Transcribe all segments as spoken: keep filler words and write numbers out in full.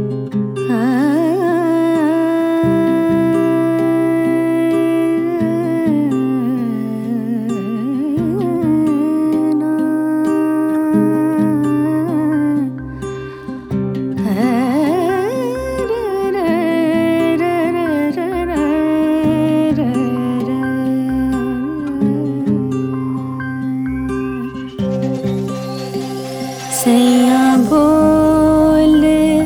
सैया बोल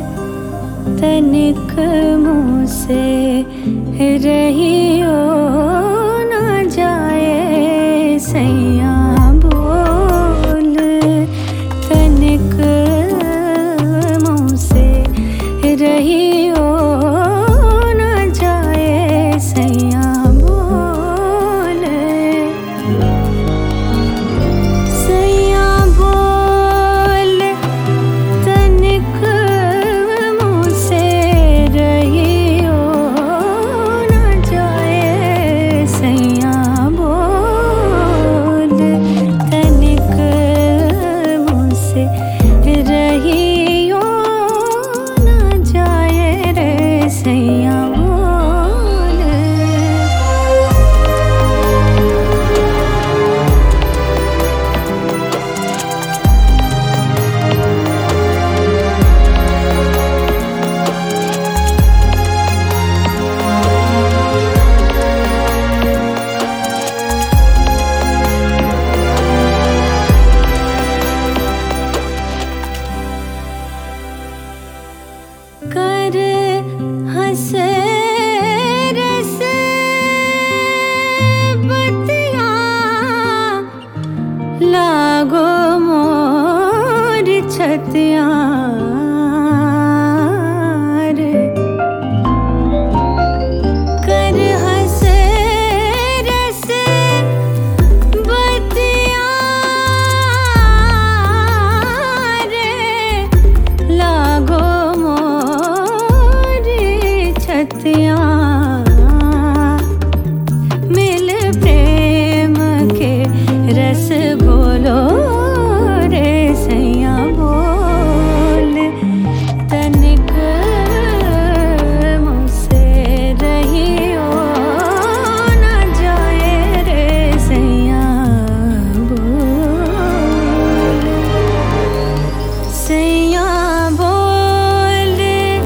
तनिक मुझसे रहियो न जाए। सैया बोल तनिक मुझसे रहियो न जाए। सैया बोल सैया बोल तनिक मुझसे रहियो न जाए। सैया बोल तनिक मुझसे रहियो न जाए रे। सैया बोल कर हंसे रस बतिया लागो मोर छतिया रे। कर हंसे रस बतिया रे लागो छतिया। मिल प्रेम के रस घोलो रे। सैया बोल तनिक मुझसे रहियो न जाए रे। सैया बोल सैया बोल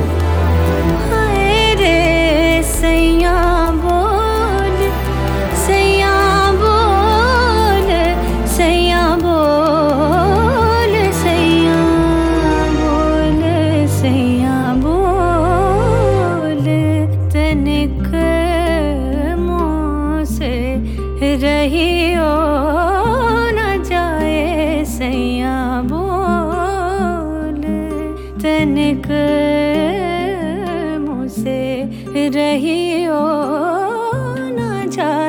हाय रे। सैया बोल सैया बोल सैया बोल सैया बोल सैया बोल तनिक मुझसे रहियो न जाए। सैया बोल तनिक मुझसे रहियो न जाए।